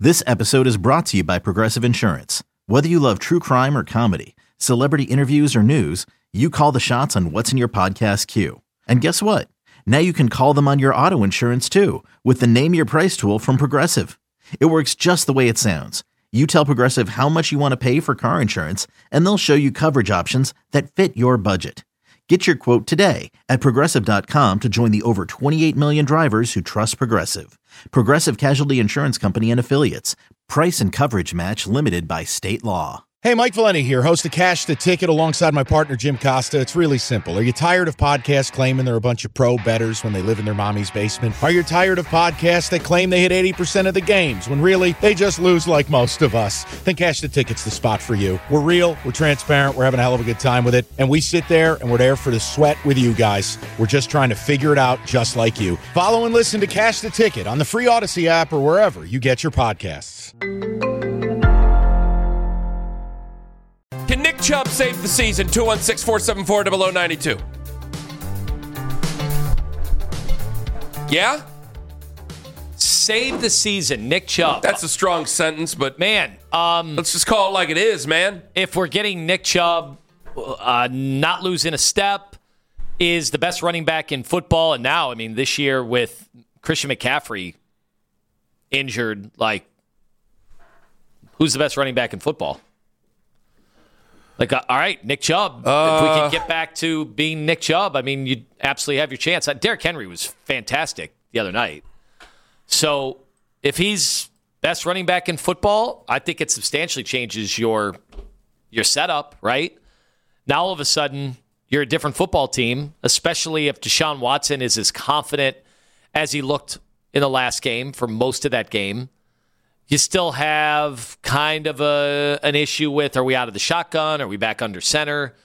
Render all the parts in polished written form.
This episode is brought to you by Progressive Insurance. Whether you love true crime or comedy, celebrity interviews or news, you call the shots on what's in your podcast queue. And guess what? Now you can call them on your auto insurance too with the Name Your Price tool from Progressive. It works just the way it sounds. You tell Progressive how much you want to pay for car insurance, and they'll show you coverage options that fit your budget. Get your quote today at Progressive.com to join the over 28 million drivers who trust Progressive. Progressive Casualty Insurance Company and Affiliates. Price and coverage match limited by state law. Hey, Mike Valenti here, host of Cash the Ticket alongside my partner Jim Costa. It's really simple. Are you tired of podcasts claiming they're a bunch of pro bettors when they live in their mommy's basement? Are you tired of podcasts that claim they hit 80% of the games when really they just lose like most of us? Then Cash the Ticket's the spot for you. We're real, we're transparent, we're having a hell of a good time with it, and we sit there and we're there for the sweat with you guys. We're just trying to figure it out just like you. Follow and listen to Cash the Ticket on the free Odyssey app or wherever you get your podcasts. Can Nick Chubb save the season? 216-474-0092. Yeah? Save the season, Nick Chubb. That's a strong sentence, but man, let's just call it like it is, man. If we're getting Nick Chubb not losing a step, is the best running back in football, and now, I mean, this year with Christian McCaffrey injured, like, who's the best running back in football? Like, all right, Nick Chubb. If we can get back to being Nick Chubb, I mean, you'd absolutely have your chance. Derrick Henry was fantastic the other night. So if he's best running back in football, I think it substantially changes your setup, right? Now all of a sudden, you're a different football team, especially if Deshaun Watson is as confident as he looked in the last game for most of that game. You still have kind of an issue with, are we out of the shotgun? Are we back under center?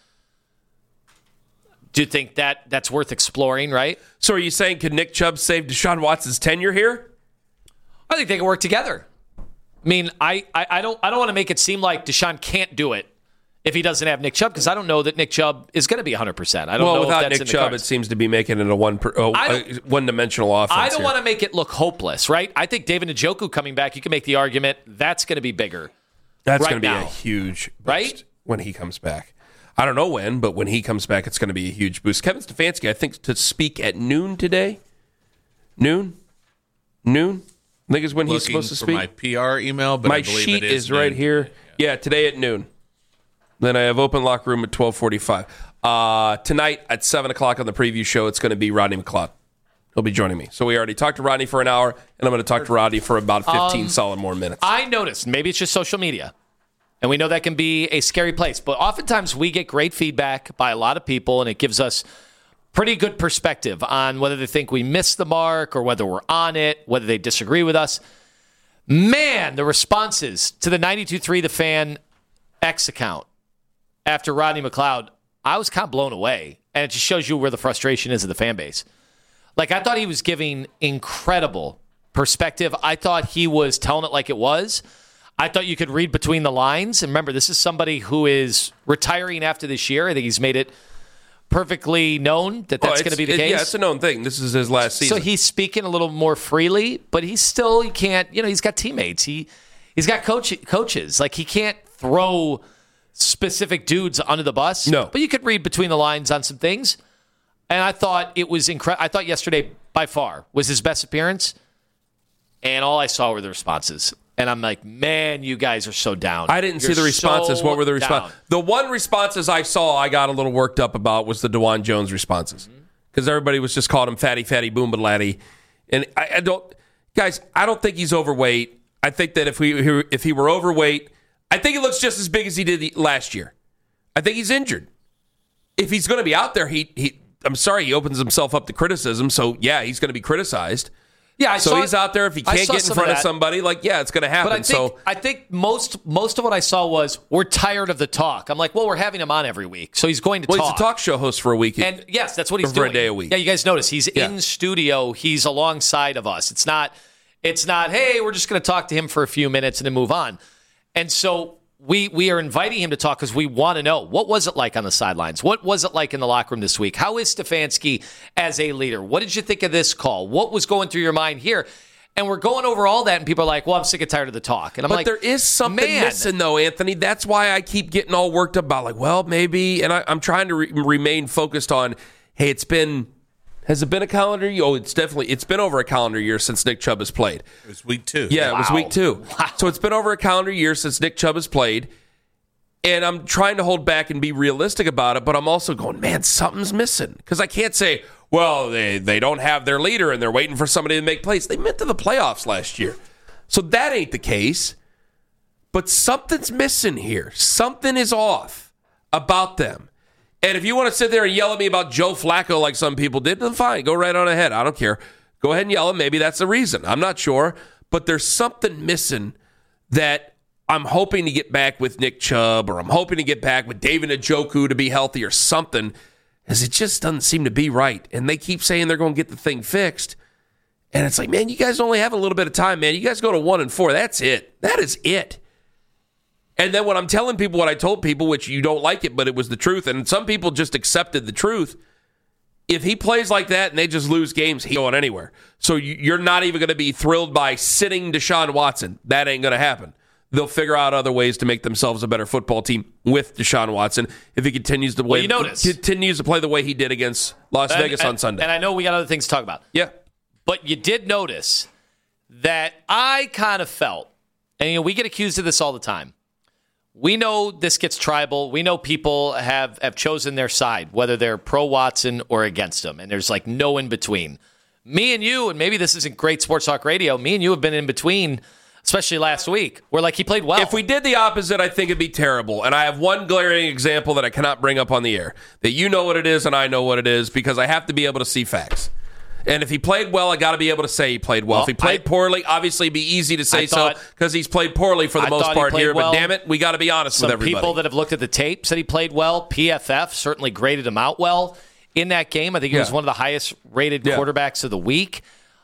Do you think that's worth exploring, right? So are you saying, could Nick Chubb save Deshaun Watson's tenure here? I think they can work together. I mean, I don't want to make it seem like Deshaun can't do it if he doesn't have Nick Chubb, because I don't know that Nick Chubb is going to be 100%. I don't know without if that's Nick Chubb, it seems to be making it a one-dimensional offense. I don't want to make it look hopeless, right? I think David Njoku coming back, you can make the argument that's going to be bigger. That's right going to be now. a huge boost right when he comes back. I don't know when, but when he comes back, it's going to be a huge boost. Kevin Stefanski, I think, to speak at noon today. Noon? I think is when he's supposed to speak. My PR email, but my I believe sheet it is right noon. here. Yeah, today at noon. Then I have open locker room at 12:45. Tonight at 7 o'clock on the preview show, it's going to be Rodney McLeod. He'll be joining me. So we already talked to Rodney for an hour, and I'm going to talk to Rodney for about 15 solid more minutes. I noticed, maybe it's just social media, and we know that can be a scary place, but oftentimes we get great feedback by a lot of people, and it gives us pretty good perspective on whether they think we missed the mark or whether we're on it, whether they disagree with us. Man, the responses to the 92.3 The Fan X account after Rodney McLeod, I was kind of blown away. And it just shows you where the frustration is of the fan base. Like, I thought he was giving incredible perspective. I thought he was telling it like it was. I thought you could read between the lines. And remember, this is somebody who is retiring after this year. I think he's made it perfectly known that that's going to be the case. Yeah, it's a known thing. This is his last season. So he's speaking a little more freely, but he can't, he's got teammates. He's got coaches. Like, he can't throw specific dudes under the bus. No. But you could read between the lines on some things. And I thought it was incredible. I thought yesterday, by far, was his best appearance. And all I saw were the responses. And I'm like, man, you guys are so down. I didn't see the responses. So what were the responses? down. The one responses I saw I got a little worked up about was the DeJuan Jones responses. Because everybody was just calling him fatty, boomba laddie. And I don't think he's overweight. I think that if he were overweight, I think he looks just as big as he did last year. I think he's injured. If he's going to be out there, I'm sorry, he opens himself up to criticism. So, yeah, he's going to be criticized. Yeah, he's out there. If he can't get in front of somebody, it's going to happen. But I think most of what I saw was, we're tired of the talk. I'm like, well, we're having him on every week, so he's going to talk. He's a talk show host for a week. And yes, that's what he's doing. doing. For a day a week. Yeah, you guys notice he's in studio. He's alongside of us. It's not, hey, we're just going to talk to him for a few minutes and then move on. And so we are inviting him to talk because we want to know, what was it like on the sidelines? What was it like in the locker room this week? How is Stefanski as a leader? What did you think of this call? What was going through your mind here? And we're going over all that, and people are like, well, I'm sick and tired of the talk. And I'm but there is something missing, though, Anthony. That's why I keep getting all worked up about, like, well, maybe. And I'm trying to remain focused on, hey, has it been a calendar year? Oh, it's been over a calendar year since Nick Chubb has played. It was week 2. Yeah, It was week 2. Wow. So it's been over a calendar year since Nick Chubb has played. And I'm trying to hold back and be realistic about it, but I'm also going, man, something's missing. Because I can't say, well, they don't have their leader and they're waiting for somebody to make plays. They went to the playoffs last year. So that ain't the case. But something's missing here. Something is off about them. And if you want to sit there and yell at me about Joe Flacco like some people did, then fine. Go right on ahead. I don't care. Go ahead and yell, and maybe that's the reason. I'm not sure. But there's something missing that I'm hoping to get back with Nick Chubb, or I'm hoping to get back with David Njoku to be healthy or something, as it just doesn't seem to be right. And they keep saying they're going to get the thing fixed. And it's like, man, you guys only have a little bit of time, man. You guys go to 1-4. That's it. That is it. And then when I'm telling people what I told people, which you don't like it, but it was the truth, and some people just accepted the truth, if he plays like that and they just lose games, he's going anywhere. So you're not even going to be thrilled by sitting Deshaun Watson. That ain't going to happen. They'll figure out other ways to make themselves a better football team with Deshaun Watson if he continues to play the way he did against Las Vegas on Sunday. And I know we got other things to talk about. Yeah. But you did notice that I kind of felt, and we get accused of this all the time. We know this gets tribal. We know people have chosen their side, whether they're pro Watson or against him, and there's like no in between. Me and you, and maybe this isn't great sports talk radio, me and you have been in between, especially last week, where like he played well. If we did the opposite, I think it'd be terrible. And I have one glaring example that I cannot bring up on the air, that you know what it is and I know what it is, because I have to be able to see facts. And if he played well, I got to be able to say he played well. If he played poorly, obviously it'd be easy to say so because he's played poorly for the most part here. Well. But damn it, we got to be honest with everybody. Some people that have looked at the tape said he played well. PFF certainly graded him out well in that game. I think he was one of the highest rated quarterbacks of the week.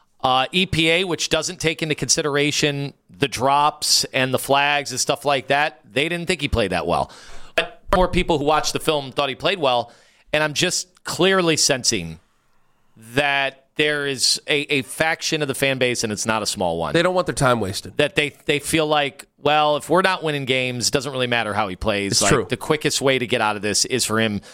EPA, which doesn't take into consideration the drops and the flags and stuff like that, they didn't think he played that well. But more people who watched the film thought he played well, and I'm just clearly sensing that there is a faction of the fan base, and it's not a small one. They don't want their time wasted. That they feel like, well, if we're not winning games, it doesn't really matter how he plays. It's true. The quickest way to get out of this is for him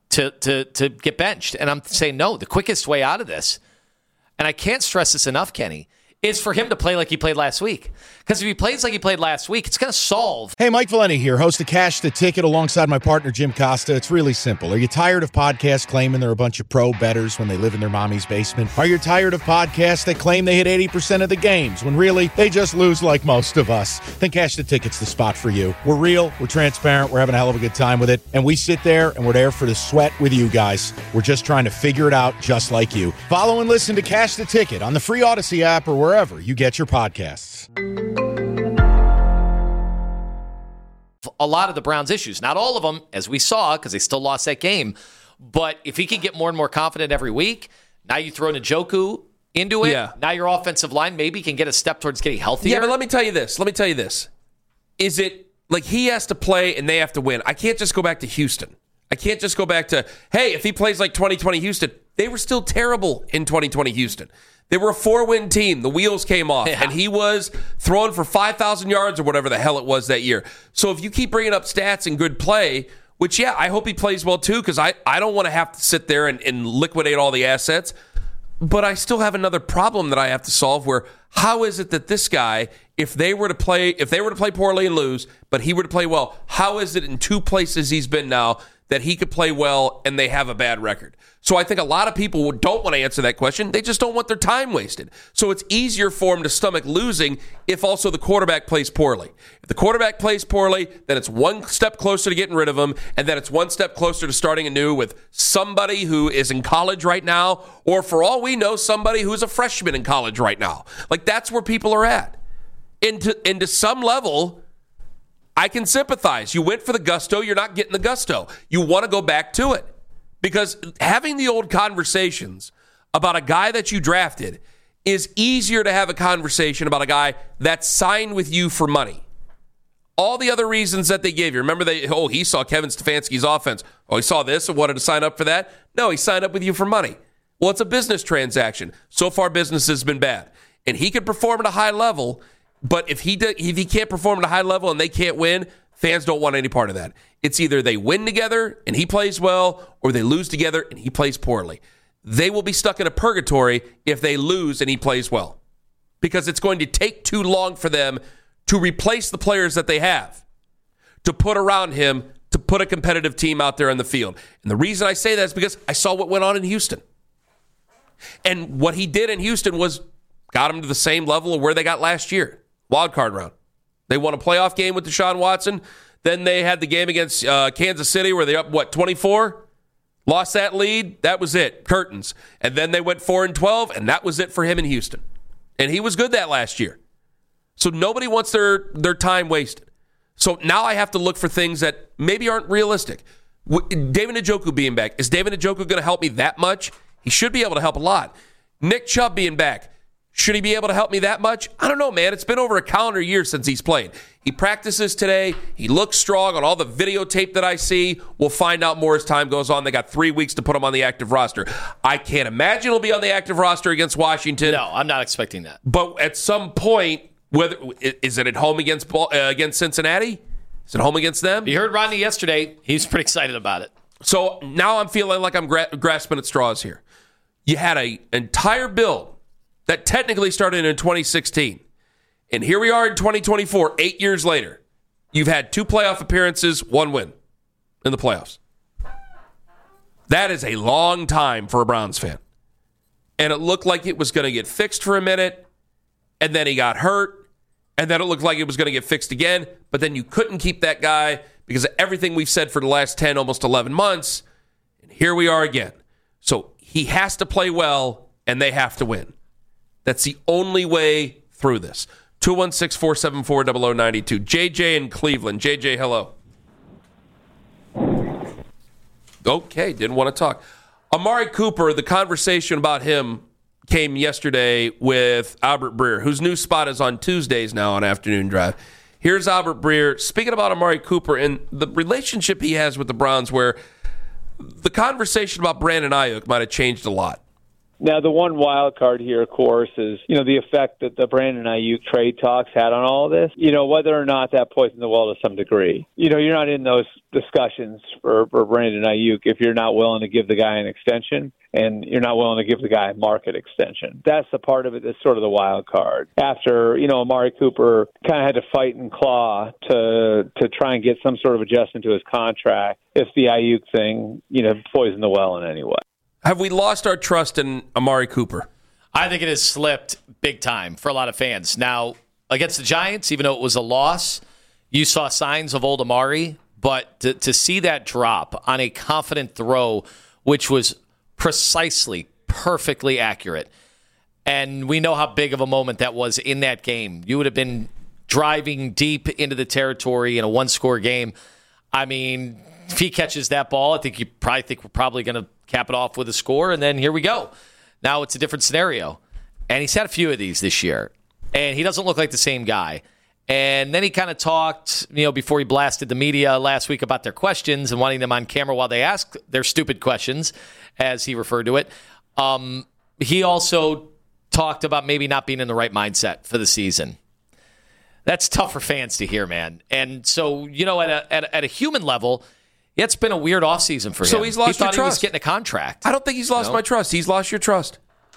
to get benched. And I'm saying, no, the quickest way out of this, and I can't stress this enough, Kenny, is for him to play like he played last week. Because if he plays like he played last week, it's going to solve. Hey, Mike Valeni here, host of Cash the Ticket alongside my partner, Jim Costa. It's really simple. Are you tired of podcasts claiming they're a bunch of pro bettors when they live in their mommy's basement? Are you tired of podcasts that claim they hit 80% of the games when really they just lose like most of us? Then Cash the Ticket's the spot for you. We're real, we're transparent, we're having a hell of a good time with it, and we sit there and we're there for the sweat with you guys. We're just trying to figure it out just like you. Follow and listen to Cash the Ticket on the free Odyssey app or wherever you get your podcasts. A lot of the Browns' issues. Not all of them, as we saw, because they still lost that game. But if he can get more and more confident every week, now you throw Njoku into it. Yeah. Now your offensive line maybe can get a step towards getting healthier. Yeah, but let me tell you this. Is it like he has to play and they have to win? I can't just go back to Houston. I can't just go back to, hey, if he plays like 2020 Houston, they were still terrible in 2020 Houston. They were a 4-win team. The wheels came off, and he was throwing for 5,000 yards or whatever the hell it was that year. So if you keep bringing up stats and good play, which, yeah, I hope he plays well too, because I don't want to have to sit there and liquidate all the assets. But I still have another problem that I have to solve where how is it that this guy, if they were to play poorly and lose, but he were to play well, how is it in two places he's been now that he could play well and they have a bad record? So I think a lot of people don't want to answer that question. They just don't want their time wasted. So it's easier for him to stomach losing if also the quarterback plays poorly. If the quarterback plays poorly, then it's one step closer to getting rid of him, and then it's one step closer to starting anew with somebody who is in college right now, or for all we know, somebody who's a freshman in college right now. Like, that's where people are at. And to some level, I can sympathize. You went for the gusto. You're not getting the gusto. You want to go back to it. Because having the old conversations about a guy that you drafted is easier to have a conversation about a guy that signed with you for money. All the other reasons that they gave you. Remember, he saw Kevin Stefanski's offense. Oh, he saw this and wanted to sign up for that? No, he signed up with you for money. Well, it's a business transaction. So far, business has been bad. and he can perform at a high level, but if he can't perform at a high level and they can't win, fans don't want any part of that. It's either they win together and he plays well, or they lose together and he plays poorly. They will be stuck in a purgatory if they lose and he plays well, because it's going to take too long for them to replace the players that they have, to put around him, to put a competitive team out there in the field. And the reason I say that is because I saw what went on in Houston. And what he did in Houston was got them to the same level of where they got last year, wild card round. They won a playoff game with Deshaun Watson. Then they had the game against Kansas City where they up, 24? Lost that lead. That was it. Curtains. And then they went 4-12, and that was it for him in Houston. And he was good that last year. So nobody wants their time wasted. So now I have to look for things that maybe aren't realistic. David Njoku being back. Is David Njoku going to help me that much? He should be able to help a lot. Nick Chubb being back. Should he be able to help me that much? I don't know, man. It's been over a calendar year since he's played. He practices today. He looks strong on all the videotape that I see. We'll find out more as time goes on. They got 3 weeks to put him on the active roster. I can't imagine he'll be on the active roster against Washington. No, I'm not expecting that. But at some point, whether is it at home against Cincinnati? Is it home against them? You heard Rodney yesterday. He's pretty excited about it. So now I'm feeling like I'm grasping at straws here. You had an entire build that technically started in 2016. And here we are in 2024, 8 years later. You've had 2 playoff appearances, 1 win in the playoffs. That is a long time for a Browns fan. And it looked like it was going to get fixed for a minute, and then he got hurt, and then it looked like it was going to get fixed again, but then you couldn't keep that guy because of everything we've said for the last 10, almost 11 months. And here we are again. So he has to play well, and they have to win. That's the only way through this. 216-474-0092. JJ in Cleveland. JJ, hello. Okay, didn't want to talk. Amari Cooper, the conversation about him came yesterday with Albert Breer, whose new spot is on Tuesdays now on Afternoon Drive. Here's Albert Breer speaking about Amari Cooper and the relationship he has with the Browns, where the conversation about Brandon Ayuk might have changed a lot. Now, the one wild card here, of course, is, the effect that the Brandon Ayuk trade talks had on all of this. Whether or not that poisoned the well to some degree. You're not in those discussions for Brandon Ayuk if you're not willing to give the guy an extension and you're not willing to give the guy a market extension. That's the part of it that's sort of the wild card. After, Amari Cooper kind of had to fight and claw to try and get some sort of adjustment to his contract if the Ayuk thing, poisoned the well in any way. Have we lost our trust in Amari Cooper? I think it has slipped big time for a lot of fans. Now, against the Giants, even though it was a loss, you saw signs of old Amari, but to see that drop on a confident throw, which was precisely, perfectly accurate, and we know how big of a moment that was in that game. You would have been driving deep into the territory in a one-score game. I mean, if he catches that ball, I think you probably think we're probably going to cap it off with a score, and then here we go. Now it's a different scenario. And he's had a few of these this year, and he doesn't look like the same guy. And then he kind of talked, before he blasted the media last week about their questions and wanting them on camera while they ask their stupid questions, as he referred to it. He also talked about maybe not being in the right mindset for the season. That's tough for fans to hear, man. And so, at a human level, it's been a weird offseason for him. So he's lost your trust. He was getting a contract. I don't think he's lost my trust. He's lost your trust.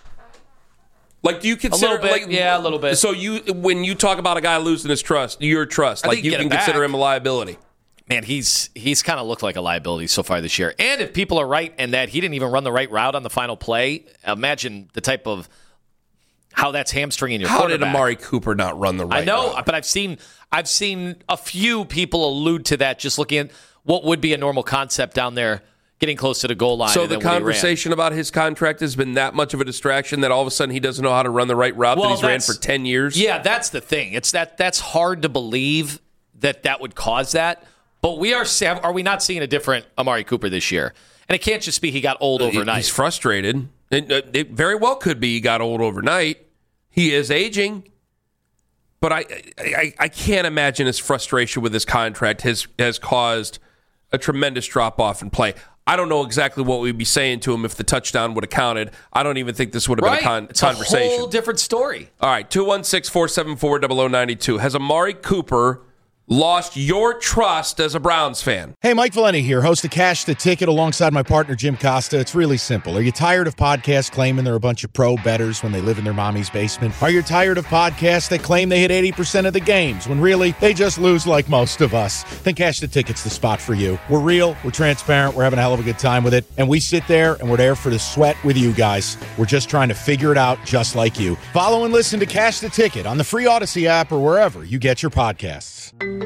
Like, do you consider... A little bit, a little bit. So when you talk about a guy losing his trust, your trust, like you can consider him a liability. Man, he's kind of looked like a liability so far this year. And if people are right in that he didn't even run the right route on the final play, imagine the type of... how that's hamstringing your quarterback. How did Amari Cooper not run the right route? But I've seen a few people allude to that just looking at what would be a normal concept down there, getting close to the goal line. So the conversation about his contract has been that much of a distraction that all of a sudden he doesn't know how to run the right route that he's ran for 10 years? Yeah, that's the thing. It's that's hard to believe that would cause that. But are we not seeing a different Amari Cooper this year? And it can't just be he got old overnight. He's frustrated. It very well could be he got old overnight. He is aging. But I can't imagine his frustration with his contract has caused a tremendous drop-off in play. I don't know exactly what we'd be saying to him if the touchdown would have counted. I don't even think this would have been a conversation. It's a whole different story. All right, 216-474-0092. Has Amari Cooper lost your trust as a Browns fan? Hey, Mike Valeni here, host of Cash the Ticket alongside my partner Jim Costa. It's really simple. Are you tired of podcasts claiming they're a bunch of pro bettors when they live in their mommy's basement? Are you tired of podcasts that claim they hit 80% of the games when really they just lose like most of us? Then Cash the Ticket's the spot for you. We're real, we're transparent, we're having a hell of a good time with it, and we sit there and we're there for the sweat with you guys. We're just trying to figure it out just like you. Follow and listen to Cash the Ticket on the free Odyssey app or wherever you get your podcasts.